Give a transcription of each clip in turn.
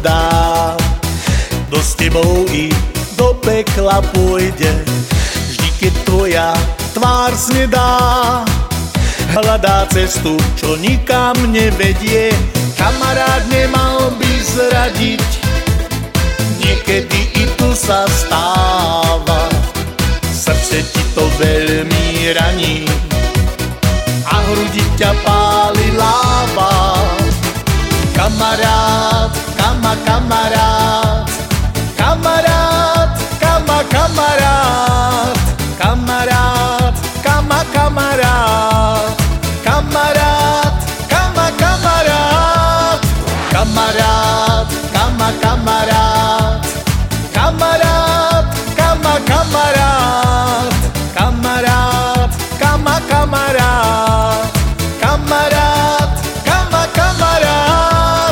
kamarát. Kto s tebou i do pekla pôjde, vždy keď tvoja tvár snedá. Hľadá cestu, čo nikam nevedie, kamarát nemal by zradiť. Niekedy i tu sa stáva, srdce ti to veľmi raní a hrudi ťa páli láva. Kamarát, kamarát, kamarát, kamarát, kamarát, kamarát, kamarát, kamarát, kamarát, kamarát, kamarát, kamarát, kamarát, kamarát, kamarát, kamarát.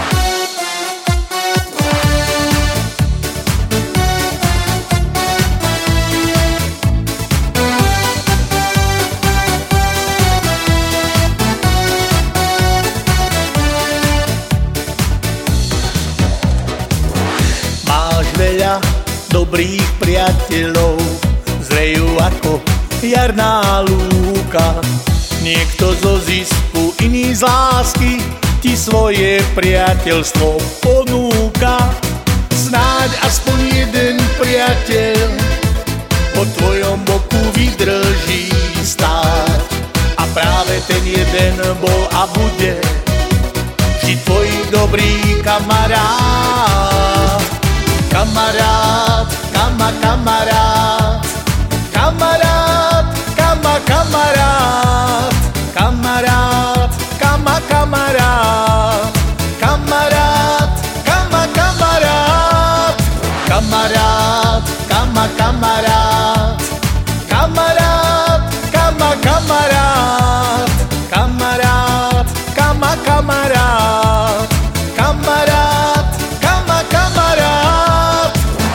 Máš veľa dobrých priateľov, zrejú ako jarná lúka. Niekto zo zisku, iný z lásky ti svoje priateľstvo ponúka. Snáď aspoň jeden priateľ po tvojom boku vydrží stáť. A práve ten jeden bol a bude vždy tvoj dobrý kamarát. Kamarát, kamarát, kamarát, kamarát, kamarát, kamarát, kamarát, kamarát, kamarát, kamarát, kamarát, kamarát, kamarát, kamarát, kamarát, kamarát.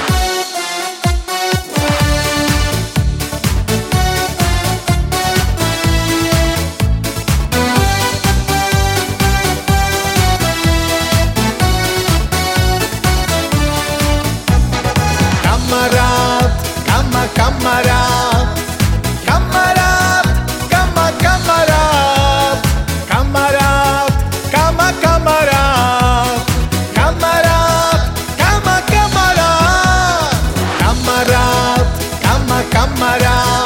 Kamarát, kamarát, kamarát, kamarát, kamarát, kamarát, kamarát, kamarát, kamarát, kamarát, kamarát.